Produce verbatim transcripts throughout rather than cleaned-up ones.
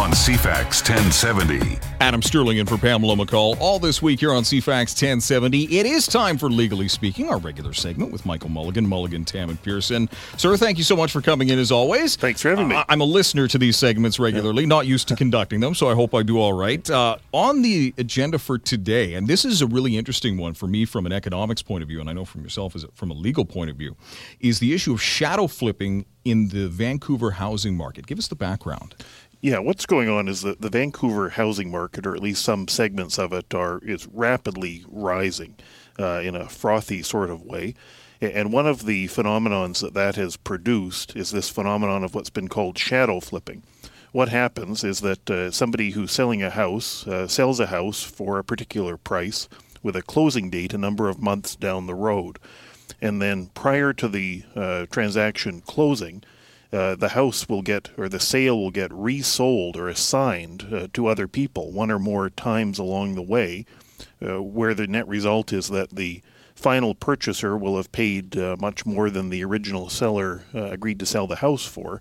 on C FAX ten seventy. Adam Sterling in for Pamela McCall. All this week here on C FAX ten seventy. It is time for Legally Speaking, our regular segment with Michael Mulligan, Mulligan, Tam, and Pearson. Sir, thank you so much for coming in as always. Thanks for having me. Uh, I'm a listener to these segments regularly, yeah. not used to conducting them, so I hope I do all right. Uh, on the agenda for today, and this is a really interesting one for me from an economics point of view, and I know from yourself as a, from a legal point of view, is the issue of shadow flipping in the Vancouver housing market. Give us the background. Yeah, what's going on is that the Vancouver housing market, or at least some segments of it, are is rapidly rising uh, in a frothy sort of way. And one of the phenomenons that that has produced is this phenomenon of what's been called shadow flipping. What happens is that uh, somebody who's selling a house uh, sells a house for a particular price with a closing date a number of months down the road. And then prior to the uh, transaction closing, Uh, the house will get, or the sale will get resold or assigned uh, to other people one or more times along the way, uh, where the net result is that the final purchaser will have paid uh, much more than the original seller uh, agreed to sell the house for.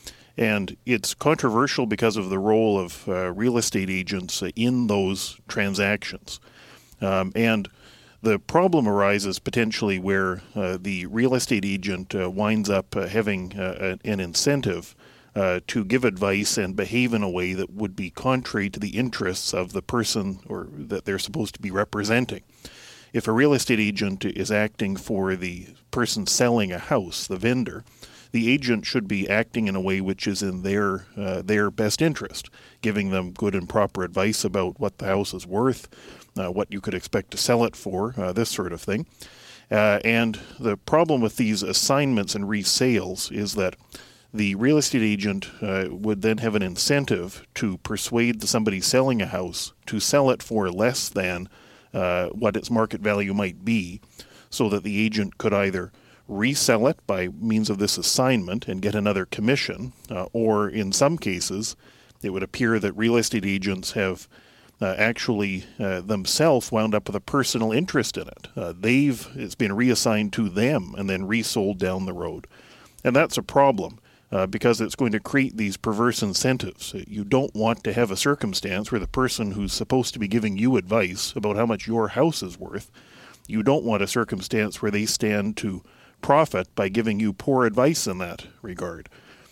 And it's controversial because of the role of uh, real estate agents uh, in those transactions. Um, and The problem arises potentially where uh, the real estate agent uh, winds up uh, having uh, an incentive uh, to give advice and behave in a way that would be contrary to the interests of the person or that they're supposed to be representing. If a real estate agent is acting for the person selling a house, the vendor, the agent should be acting in a way which is in their uh, their best interest, giving them good and proper advice about what the house is worth, uh, what you could expect to sell it for, uh, this sort of thing. Uh, and the problem with these assignments and resales is that the real estate agent uh, would then have an incentive to persuade somebody selling a house to sell it for less than uh, what its market value might be, so that the agent could either resell it by means of this assignment and get another commission, uh, or in some cases, it would appear that real estate agents have uh, actually uh, themselves wound up with a personal interest in it. Uh, they've it's been reassigned to them and then resold down the road, and that's a problem uh, because it's going to create these perverse incentives. You don't want to have a circumstance where the person who's supposed to be giving you advice about how much your house is worth, you don't want a circumstance where they stand to profit by giving you poor advice in that regard.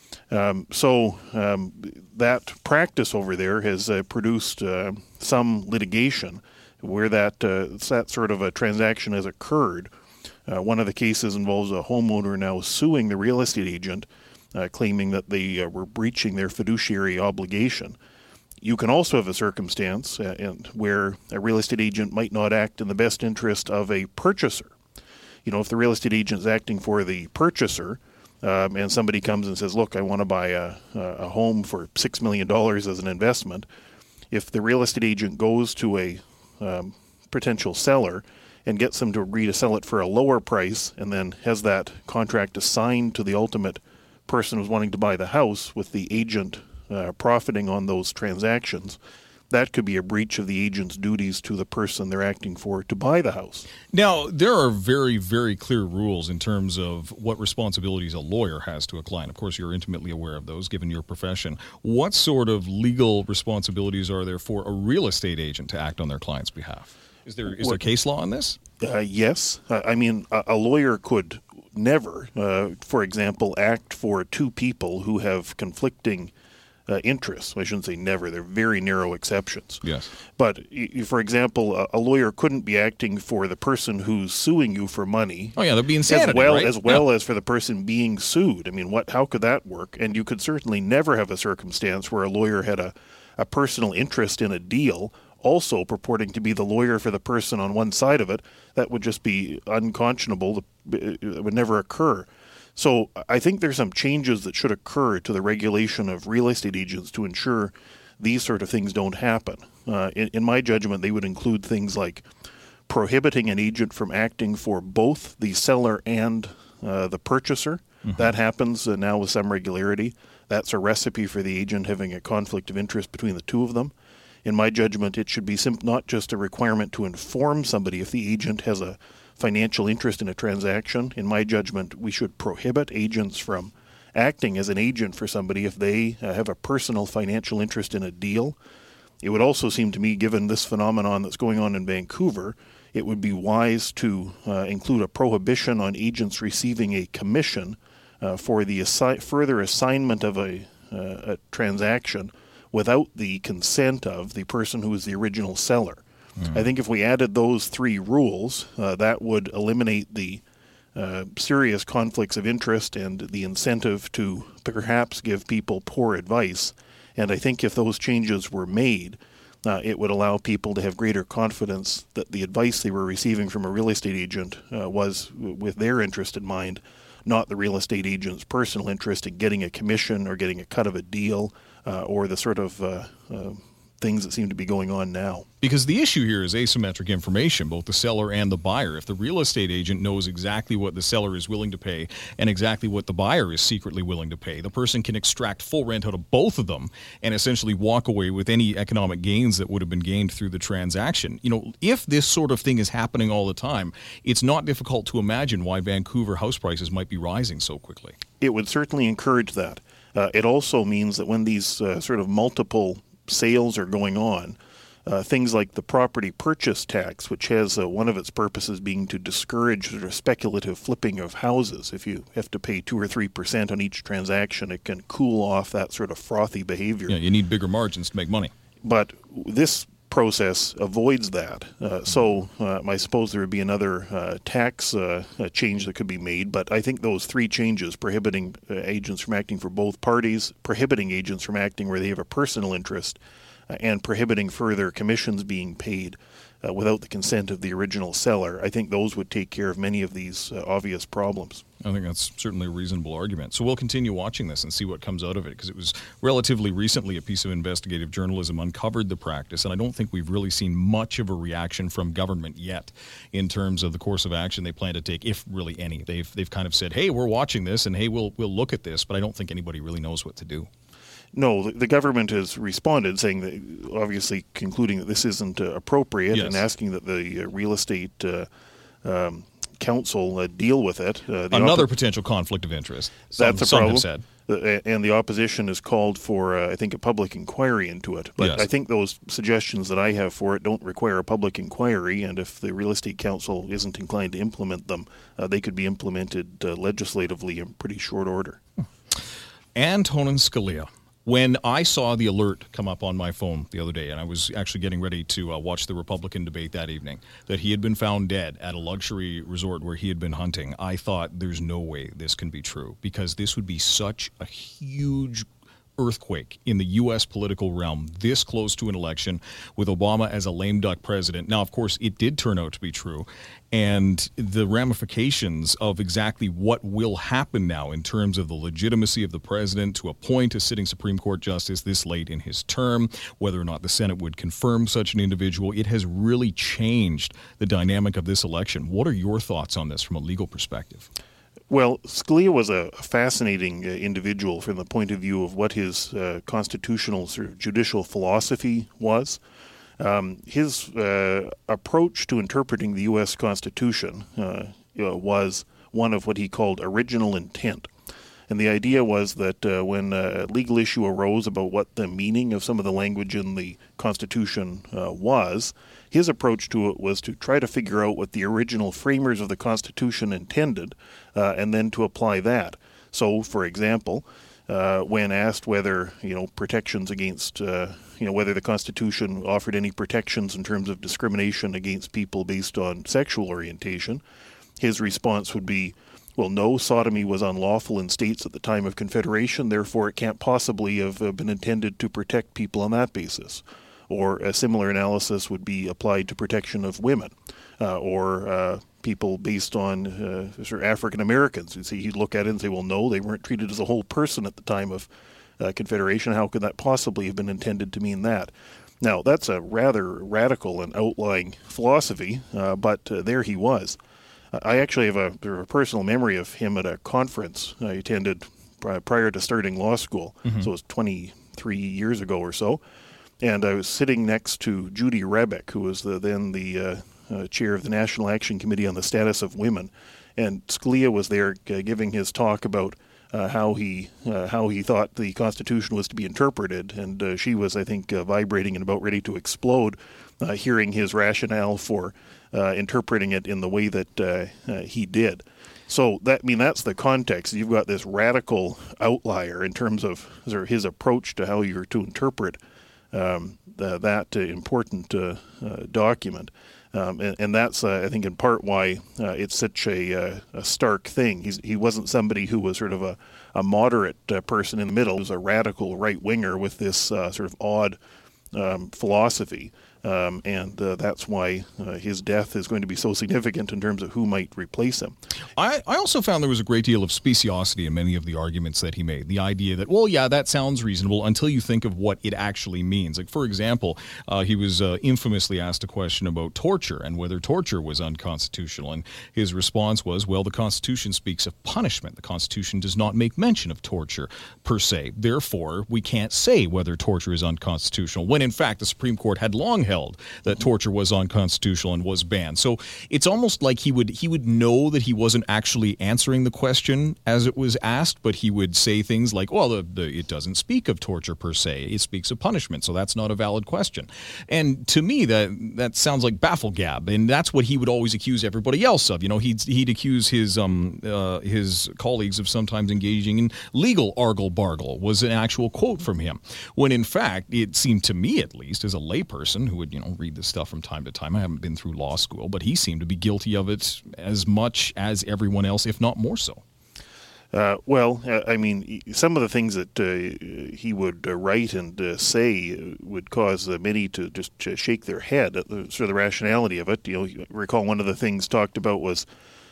Um, so um, that practice over there has uh, produced uh, some litigation where that uh, that sort of a transaction has occurred. Uh, one of the cases involves a homeowner now suing the real estate agent, uh, claiming that they uh, were breaching their fiduciary obligation. You can also have a circumstance uh, and where a real estate agent might not act in the best interest of a purchaser. You know, if the real estate agent is acting for the purchaser, um, and somebody comes and says, look, I want to buy a, a home for six million dollars as an investment, if the real estate agent goes to a um, potential seller and gets them to agree to sell it for a lower price and then has that contract assigned to the ultimate person who's wanting to buy the house with the agent uh, profiting on those transactions, that could be a breach of the agent's duties to the person they're acting for to buy the house. Now, there are very, very clear rules in terms of what responsibilities a lawyer has to a client. Of course, you're intimately aware of those, given your profession. What sort of legal responsibilities are there for a real estate agent to act on their client's behalf? Is there is there case law on this? Uh, yes. Uh, I mean, a, a lawyer could never, uh, for example, act for two people who have conflicting Uh, interests. I shouldn't say never. They're very narrow exceptions. Yes. But, y- for example, a, a lawyer couldn't be acting for the person who's suing you for money. Oh, yeah, that'd be insanity, as well right? as well yeah. as for the person being sued. I mean, what? How could that work? And you could certainly never have a circumstance where a lawyer had a, a personal interest in a deal, also purporting to be the lawyer for the person on one side of it. That would just be unconscionable. It would never occur. So I think there's some changes that should occur to the regulation of real estate agents to ensure these sort of things don't happen. Uh, in, in my judgment, they would include things like prohibiting an agent from acting for both the seller and uh, the purchaser. Mm-hmm. That happens uh, now with some regularity. That's a recipe for the agent having a conflict of interest between the two of them. In my judgment, it should be sim- not just a requirement to inform somebody if the agent has a financial interest in a transaction. In my judgment, we should prohibit agents from acting as an agent for somebody if they uh, have a personal financial interest in a deal. It would also seem to me, given this phenomenon that's going on in Vancouver, it would be wise to uh, include a prohibition on agents receiving a commission uh, for the assi- further assignment of a, uh, a transaction without the consent of the person who is the original seller. Mm. I think if we added those three rules, uh, that would eliminate the uh, serious conflicts of interest and the incentive to perhaps give people poor advice. And I think if those changes were made, uh, it would allow people to have greater confidence that the advice they were receiving from a real estate agent uh, was with their interest in mind, not the real estate agent's personal interest in getting a commission or getting a cut of a deal uh, or the sort of uh, uh, things that seem to be going on now. Because the issue here is asymmetric information, both the seller and the buyer. If the real estate agent knows exactly what the seller is willing to pay and exactly what the buyer is secretly willing to pay, the person can extract full rent out of both of them and essentially walk away with any economic gains that would have been gained through the transaction. You know, if this sort of thing is happening all the time, it's not difficult to imagine why Vancouver house prices might be rising so quickly. It would certainly encourage that. Uh, it also means that when these uh, sort of multiple sales are going on, uh, things like the property purchase tax, which has uh, one of its purposes being to discourage sort of speculative flipping of houses. If you have to pay two or three percent on each transaction, it can cool off that sort of frothy behavior. Yeah, you need bigger margins to make money. But this process avoids that. Uh, so uh, I suppose there would be another uh, tax uh, change that could be made, but I think those three changes, prohibiting uh, agents from acting for both parties, prohibiting agents from acting where they have a personal interest, uh, and prohibiting further commissions being paid uh, without the consent of the original seller, I think those would take care of many of these uh, obvious problems. I think that's certainly a reasonable argument. So we'll continue watching this and see what comes out of it, because it was relatively recently a piece of investigative journalism uncovered the practice, and I don't think we've really seen much of a reaction from government yet in terms of the course of action they plan to take, if really any. They've they've kind of said, hey, we're watching this, and hey, we'll we'll look at this, but I don't think anybody really knows what to do. No, the, the government has responded, saying that, obviously concluding that this isn't uh, appropriate, yes, and asking that the uh, real estate uh, um, council uh, deal with it. Uh, Another op- potential conflict of interest. Some, That's a some problem. Have said. Uh, and the opposition has called for, uh, I think, a public inquiry into it. But yes, I think those suggestions that I have for it don't require a public inquiry, and if the real estate council isn't inclined to implement them, uh, they could be implemented uh, legislatively in pretty short order. Antonin Scalia. When I saw the alert come up on my phone the other day, and I was actually getting ready to uh, watch the Republican debate that evening, that he had been found dead at a luxury resort where he had been hunting, I thought there's no way this can be true, because this would be such a huge earthquake in the U S political realm this close to an election with Obama as a lame duck president. Now, of course, it did turn out to be true. And the ramifications of exactly what will happen now in terms of the legitimacy of the president to appoint a sitting Supreme Court justice this late in his term, whether or not the Senate would confirm such an individual, it has really changed the dynamic of this election. What are your thoughts on this from a legal perspective? Well, Scalia was a fascinating uh, individual from the point of view of what his uh, constitutional sort of judicial philosophy was. Um, his uh, approach to interpreting the U S Constitution uh, uh, was one of what he called original intent. And the idea was that uh, when a legal issue arose about what the meaning of some of the language in the Constitution uh, was, his approach to it was to try to figure out what the original framers of the Constitution intended, uh, and then to apply that. So, for example, uh, when asked whether, you know, protections against, uh, you know, whether the Constitution offered any protections in terms of discrimination against people based on sexual orientation, his response would be, well, no, sodomy was unlawful in states at the time of Confederation, therefore it can't possibly have been intended to protect people on that basis. Or a similar analysis would be applied to protection of women, uh, or uh, people based on uh, sort of African Americans. You see, he'd look at it and say, well, no, they weren't treated as a whole person at the time of uh, Confederation. How could that possibly have been intended to mean that? Now, that's a rather radical and outlying philosophy, uh, but uh, there he was. I actually have a, a personal memory of him at a conference I attended prior to starting law school, mm-hmm. so it was twenty-three years ago or so, and I was sitting next to Judy Rebeck, who was the, then the uh, uh, chair of the National Action Committee on the Status of Women, and Scalia was there uh, giving his talk about uh, how he uh, how he thought the Constitution was to be interpreted, and uh, she was, I think, uh, vibrating and about ready to explode, uh, hearing his rationale for uh, interpreting it in the way that uh, uh, he did. So that I mean that's the context. You've got this radical outlier in terms of sort of his approach to how you're to interpret um, the, that uh, important uh, uh, document. Um, and, and that's, uh, I think, in part why uh, it's such a, uh, a stark thing. He's, he wasn't somebody who was sort of a, a moderate uh, person in the middle. He was a radical right-winger with this uh, sort of odd um, philosophy. Um, and uh, that's why uh, his death is going to be so significant in terms of who might replace him. I, I also found there was a great deal of speciosity in many of the arguments that he made. The idea that, well, yeah, that sounds reasonable until you think of what it actually means. Like, for example, uh, he was uh, infamously asked a question about torture and whether torture was unconstitutional. And his response was, well, the Constitution speaks of punishment. The Constitution does not make mention of torture per se. Therefore, we can't say whether torture is unconstitutional, when in fact the Supreme Court had long held that torture was unconstitutional and was banned. So it's almost like he would he would know that he wasn't actually answering the question as it was asked, but he would say things like, well, the, the, it doesn't speak of torture per se. It speaks of punishment, so that's not a valid question. And to me, that that sounds like bafflegab, and that's what he would always accuse everybody else of. You know, he'd, he'd accuse his, um, uh, his colleagues of sometimes engaging in legal argle-bargle, was an actual quote from him. When in fact, it seemed to me, at least, as a layperson who would, you know, read this stuff from time to time. I haven't been through law school, but he seemed to be guilty of it as much as everyone else, if not more so. Uh, well, uh, I mean, some of the things that uh, he would uh, write and uh, say would cause uh, many to just uh, shake their head at the, sort of the rationality of it. You know, you recall one of the things talked about was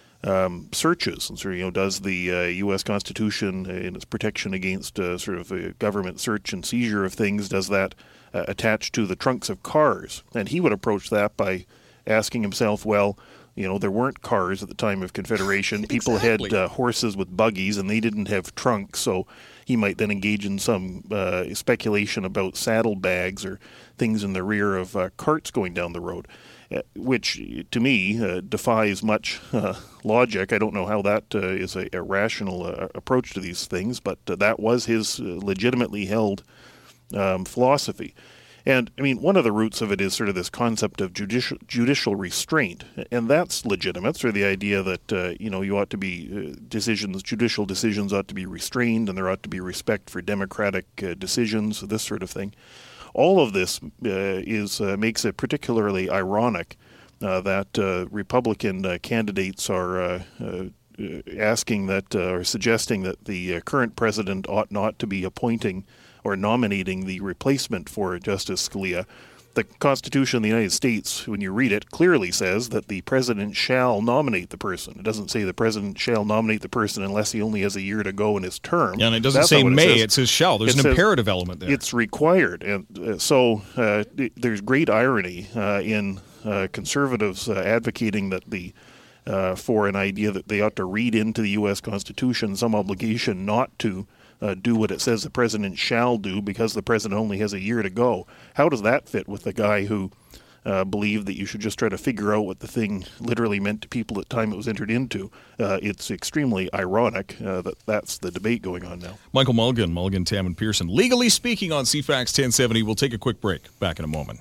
um, searches. And so, you know, does the uh, U S Constitution in its protection against uh, sort of a government search and seizure of things, does that Uh, attached to the trunks of cars? And he would approach that by asking himself, well, you know, there weren't cars at the time of Confederation. People Exactly. had uh, horses with buggies, and they didn't have trunks. So he might then engage in some uh, speculation about saddlebags or things in the rear of uh, carts going down the road, uh, which to me uh, defies much uh, logic. I don't know how that uh, is a, a rational uh, approach to these things, but uh, that was his uh, legitimately held Um, philosophy. And, I mean, one of the roots of it is sort of this concept of judicial judicial restraint, and that's legitimate, sort of the idea that, uh, you know, you ought to be, uh, decisions, judicial decisions ought to be restrained, and there ought to be respect for democratic uh, decisions, this sort of thing. All of this uh, is uh, makes it particularly ironic uh, that uh, Republican uh, candidates are uh, uh, asking that, uh, or suggesting that the uh, current president ought not to be appointing or nominating the replacement for Justice Scalia. The Constitution of the United States, when you read it, clearly says that the president shall nominate the person. It doesn't say the president shall nominate the person unless he only has a year to go in his term. Yeah, and it doesn't That's say not what may, it says. it says shall. There's It an says imperative element there. It's required. And uh, so uh, th- there's great irony uh, in uh, conservatives uh, advocating that the uh, for an idea that they ought to read into the U S Constitution some obligation not to Uh, do what it says the president shall do because the president only has a year to go. How does that fit with the guy who uh, believed that you should just try to figure out what the thing literally meant to people at the time it was entered into? Uh, it's extremely ironic uh, that that's the debate going on now. Michael Mulligan, Mulligan, Tam, and Pearson. Legally Speaking on C FAX ten seventy. We'll take a quick break. Back in a moment.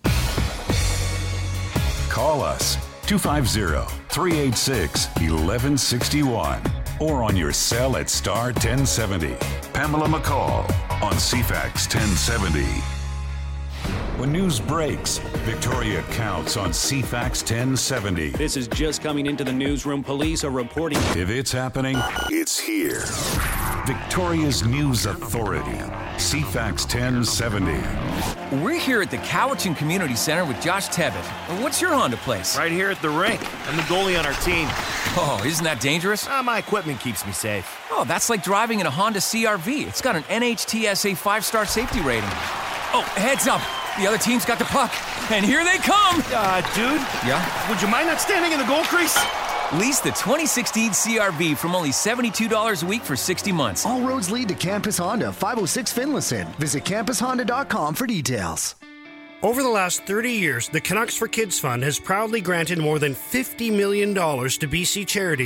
Call us two five zero, three eight six, one one six one or on your cell at star ten seventy. Pamela McCall on C FAX ten seventy. When news breaks, Victoria counts on C FAX ten seventy. This is just coming into the newsroom. Police are reporting. If it's happening, it's here. Victoria's News Authority, C FAX ten seventy. We're here at the Cowichan Community Center with Josh Tebbett. What's your Honda place? Right here at the rink. I'm the goalie on our team. Oh, isn't that dangerous? Uh, my equipment keeps me safe. Oh, that's like driving in a Honda C R V. It's got an N H T S A five-star safety rating. Oh, heads up. The other team's got the puck. And here they come. Uh, dude? Yeah? Would you mind not standing in the goal crease? Lease the twenty sixteen C R V from only seventy-two dollars a week for sixty months. All roads lead to Campus Honda, five oh six Finlayson. Visit campus honda dot com for details. Over the last thirty years, the Canucks for Kids Fund has proudly granted more than fifty million dollars to B C charities.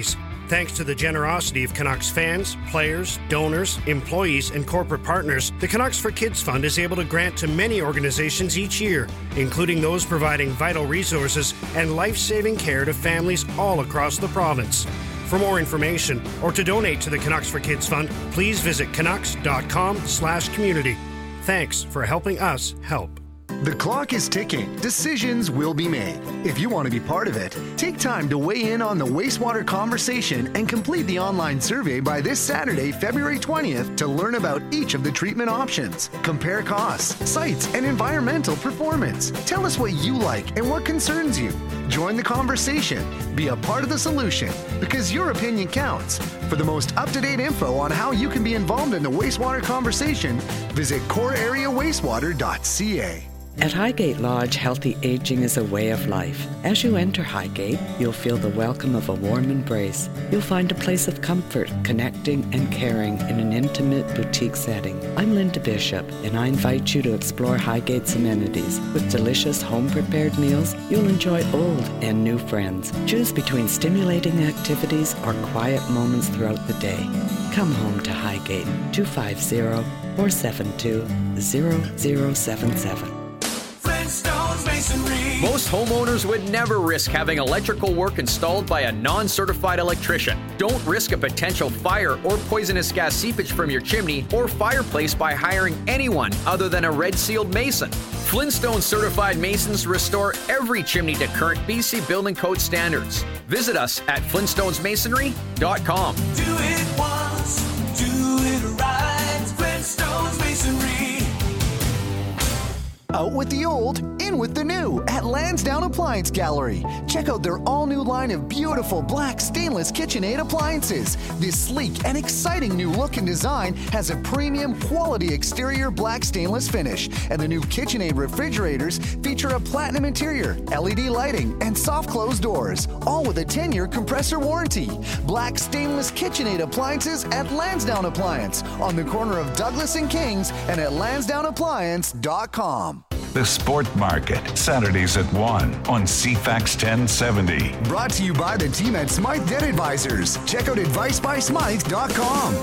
Thanks to the generosity of Canucks fans, players, donors, employees, and corporate partners, the Canucks for Kids Fund is able to grant to many organizations each year, including those providing vital resources and life-saving care to families all across the province. For more information or to donate to the Canucks for Kids Fund, please visit canucks.com slash community. Thanks for helping us help. The clock is ticking. Decisions will be made. If you want to be part of it, take time to weigh in on the wastewater conversation and complete the online survey by this Saturday, February twentieth, to learn about each of the treatment options. Compare costs, sites, and environmental performance. Tell us what you like and what concerns you. Join the conversation. Be a part of the solution, because your opinion counts. For the most up-to-date info on how you can be involved in the wastewater conversation, visit core area wastewater dot c a. At Highgate Lodge, healthy aging is a way of life. As you enter Highgate, you'll feel the welcome of a warm embrace. You'll find a place of comfort, connecting and caring in an intimate boutique setting. I'm Linda Bishop, and I invite you to explore Highgate's amenities. With delicious home-prepared meals, you'll enjoy old and new friends. Choose between stimulating activities or quiet moments throughout the day. Come home to Highgate, two five zero, four seven two, zero zero seven seven. Most homeowners would never risk having electrical work installed by a non-certified electrician. Don't risk a potential fire or poisonous gas seepage from your chimney or fireplace by hiring anyone other than a red-sealed mason. Flintstone certified masons restore every chimney to current B C Building Code standards. Visit us at flintstones masonry dot com. Do it once, do it right. Flintstones Masonry. Out with the old, in with the new at Lansdowne Appliance Gallery. Check out their all-new line of beautiful black stainless KitchenAid appliances. This sleek and exciting new look and design has a premium quality exterior black stainless finish, and the new KitchenAid refrigerators feature a platinum interior, L E D lighting, and soft close doors, all with a ten-year compressor warranty. Black stainless KitchenAid appliances at Lansdowne Appliance on the corner of Douglas and Kings and at lansdowne appliance dot com. The Sport Market, Saturdays at one on C FAX ten seventy. Brought to you by the team at Smythe Debt Advisors. Check out advice by smythe dot com.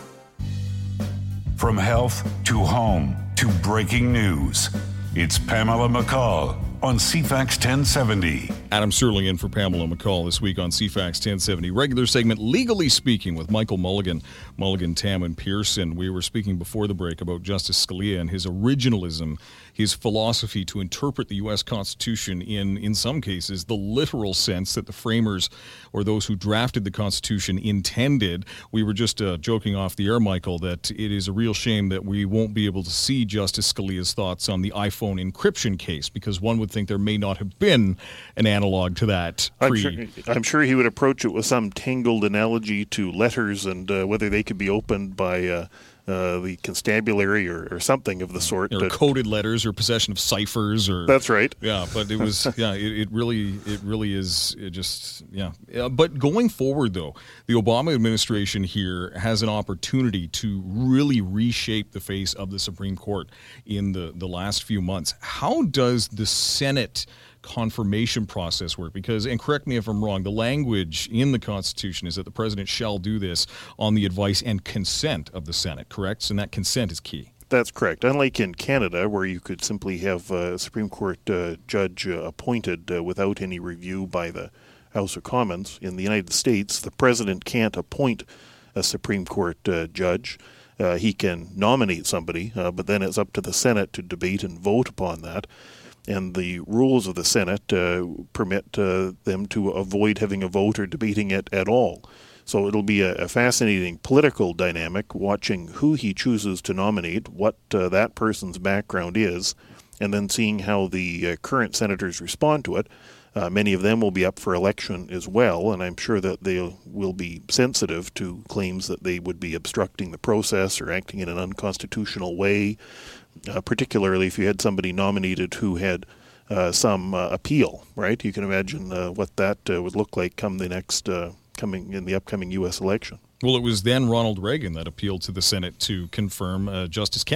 From health to home to breaking news, it's Pamela McCall on C FAX ten seventy. Adam Serling in for Pamela McCall this week on C FAX ten seventy. Regular segment, Legally Speaking, with Michael Mulligan, Mulligan, Tam, and Pearson. We were speaking before the break about Justice Scalia and his originalism, his philosophy to interpret the U S Constitution in, in some cases, the literal sense that the framers or those who drafted the Constitution intended. We were just uh, joking off the air, Michael, that it is a real shame that we won't be able to see Justice Scalia's thoughts on the iPhone encryption case, because one would think there may not have been an analog to that. I'm sure, I'm sure he would approach it with some tangled analogy to letters and uh, whether they could be opened by uh, uh, the constabulary or, or something of the sort. Or coded letters or possession of ciphers. Or That's right. Yeah, but it was, yeah, it, it really it really is it just, yeah. Uh, but going forward, though, the Obama administration here has an opportunity to really reshape the face of the Supreme Court in the, the last few months. How does the Senate confirmation process work? Because, and correct me if I'm wrong, the language in the Constitution is that the president shall do this on the advice and consent of the Senate, correct? And that consent is key. That's correct. Unlike in Canada, where you could simply have a Supreme Court uh, judge uh, appointed uh, without any review by the House of Commons, in the United States, the president can't appoint a Supreme Court uh, judge. Uh, he can nominate somebody, uh, but then it's up to the Senate to debate and vote upon that. And the rules of the Senate uh, permit uh, them to avoid having a vote or debating it at all. So it'll be a, a fascinating political dynamic, watching who he chooses to nominate, what uh, that person's background is, and then seeing how the uh, current senators respond to it. Uh, many of them will be up for election as well, and I'm sure that they will be sensitive to claims that they would be obstructing the process or acting in an unconstitutional way, uh, particularly if you had somebody nominated who had uh, some uh, appeal, right? You can imagine uh, what that uh, would look like come the next, uh, coming in the upcoming U S election. Well, it was then Ronald Reagan that appealed to the Senate to confirm uh, Justice Kennedy, who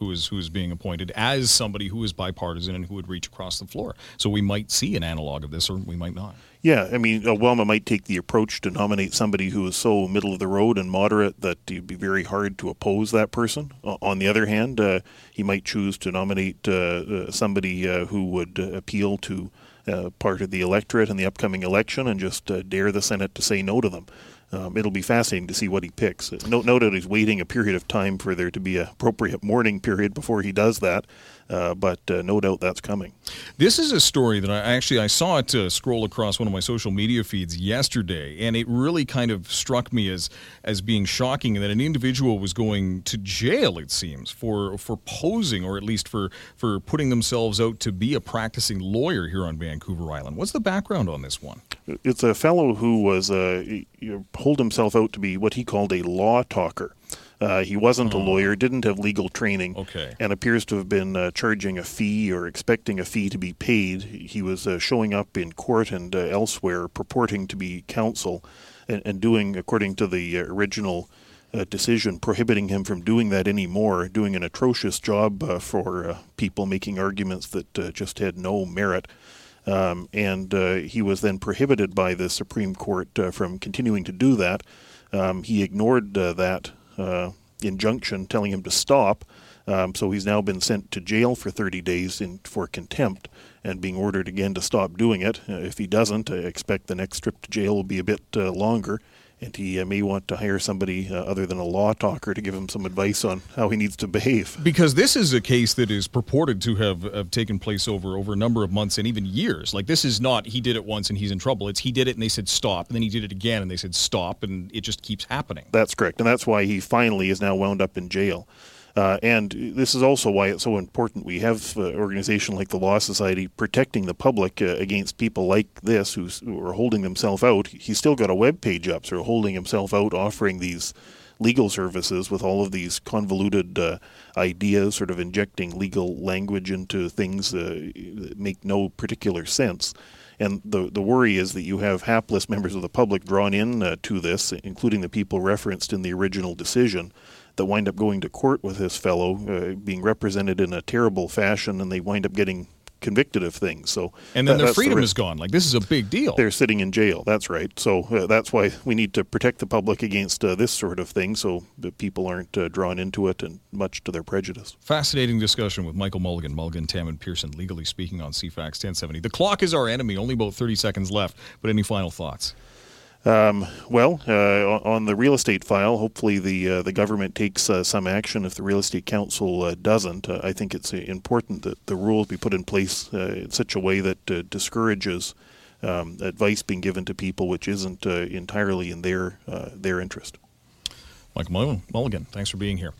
who is who is being appointed as somebody who is bipartisan and who would reach across the floor. So we might see an analog of this, or we might not. Yeah, I mean, Ouelma might take the approach to nominate somebody who is so middle of the road and moderate that it'd be very hard to oppose that person. Uh, on the other hand, uh, he might choose to nominate uh, uh, somebody uh, who would uh, appeal to uh, part of the electorate in the upcoming election and just uh, dare the Senate to say no to them. Um, it'll be fascinating to see what he picks. Note, note that he's waiting a period of time for there to be an appropriate mourning period before he does that, uh, but uh, no doubt that's coming. This is a story that I actually I saw it uh, scroll across one of my social media feeds yesterday, and it really kind of struck me as as being shocking that an individual was going to jail, it seems, for for posing, or at least for for putting themselves out to be a practicing lawyer here on Vancouver Island. What's the background on this one? It's a fellow who was uh, you know, pulled himself out to be what he called a law talker. Uh, he wasn't oh. a lawyer, didn't have legal training, okay. and appears to have been uh, charging a fee or expecting a fee to be paid. He was uh, showing up in court and uh, elsewhere purporting to be counsel and, and doing, according to the uh, original uh, decision, prohibiting him from doing that anymore, doing an atrocious job uh, for uh, people making arguments that uh, just had no merit. Um, and uh, he was then prohibited by the Supreme Court uh, from continuing to do that. Um, he ignored uh, that uh, injunction telling him to stop, um, so he's now been sent to jail for thirty days in, for contempt and being ordered again to stop doing it. Uh, if he doesn't, I expect the next trip to jail will be a bit uh, longer, and he uh, may want to hire somebody uh, other than a law talker to give him some advice on how he needs to behave. Because this is a case that is purported to have, have taken place over, over a number of months and even years. Like, this is not he did it once and he's in trouble. It's he did it and they said stop, and then he did it again and they said stop, and it just keeps happening. That's correct, and that's why he finally is now wound up in jail. Uh, and this is also why it's so important we have an organization like the Law Society protecting the public uh, against people like this who's, who are holding themselves out. He's still got a web page up, so holding himself out, offering these legal services with all of these convoluted uh, ideas, sort of injecting legal language into things uh, that make no particular sense. And the the worry is that you have hapless members of the public drawn in uh, to this, including the people referenced in the original decision, that wind up going to court with this fellow, uh, being represented in a terrible fashion, and they wind up getting convicted of things. So and then that, their freedom the is gone. Like, this is a big deal. They're sitting in jail. That's right. So uh, that's why we need to protect the public against uh, this sort of thing, so that people aren't uh, drawn into it, and much to their prejudice. Fascinating discussion with Michael Mulligan, Mulligan, Tam and Pearson, legally speaking, on C FAX ten seventy. The clock is our enemy. Only about thirty seconds left. But any final thoughts? Um, well, uh, on the real estate file, hopefully the uh, the government takes uh, some action if the Real Estate Council uh, doesn't. Uh, I think it's uh, important that the rules be put in place uh, in such a way that uh, discourages um, advice being given to people which isn't uh, entirely in their uh, their interest. Michael Mulligan, thanks for being here.